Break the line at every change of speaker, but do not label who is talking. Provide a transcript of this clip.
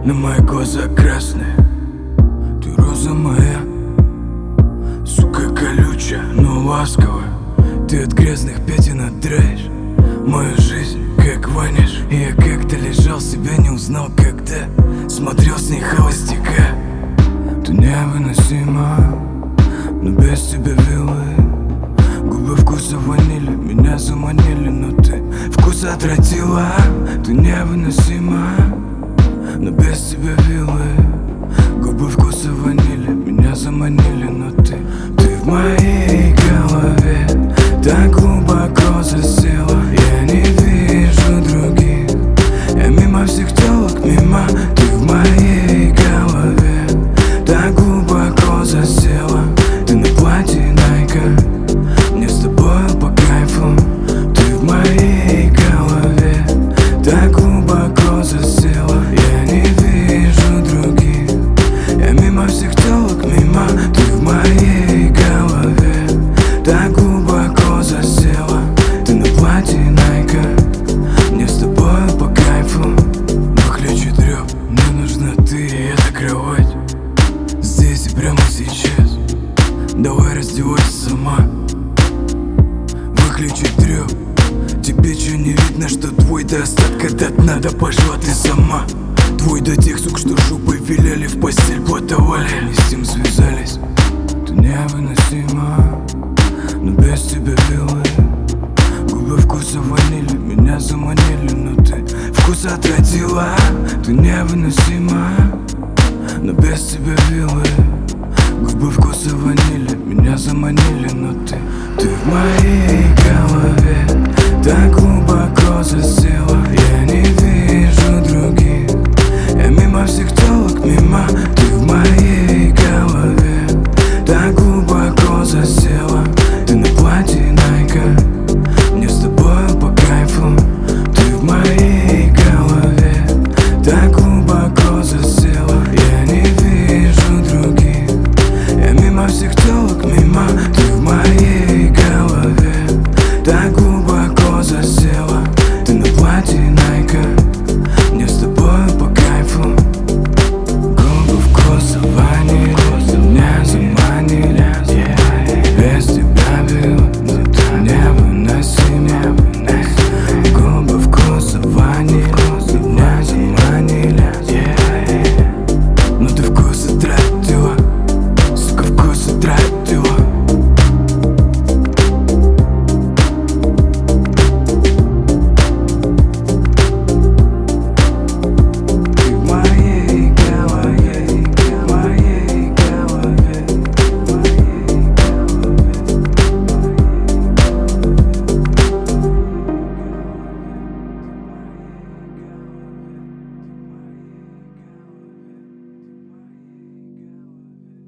Но мои глаза красные, ты роза моя, сука колючая, но ласковая. Ты от грязных пятен отдраешь мою жизнь, как воняешь. И я как-то лежал, себя не узнал, когда смотрел с ней холостяка. Ты невыносима, но без тебя вилы. Губы вкуса ванили, меня заманили, но ты вкус отвратила. Ты невыносима, но без тебя вилы. Губы вкуса ванили, меня заманили, но ты в моей голове так глубоко засела. Я не вижу других, я мимо всех телок, мимо. Ты в моей голове так глубоко засела. Ты на платье Найка, мне с тобой по кайфу. Ты в моей голове так глубоко засела. Я не вижу других, я мимо всех телок, мимо. Ты в моей голове так глубоко засела. Ты на платье Найка, мне с тобой по кайфу. Выключи трёп, мне нужна ты и эта кровать. Здесь и прямо сейчас, давай раздевайся сама. Выключи трёп, тебе чё не видно, что твой до остатка до дна? Да пошла ты сама. Твой до тех сук, что жопой виляли, в постель плотовали, они с тем связались. Ты невыносима, но без тебя вилы. Губы вкуса ванили, меня заманили, но ты вкус отвратила. Ты невыносима, но без тебя вилы. Губы вкуса ванили, меня заманили, но ты в моей голове так глубоко засела. Я не вижу других, я мимо всех телок, мимо. Ты в моей голове так глубоко засела. Ты на платье Найка, мне с тобой по кайфу. Ты в моей голове так глубоко засела. Я не вижу других, я мимо всех телок, мимо. Ты в моей голове так глубоко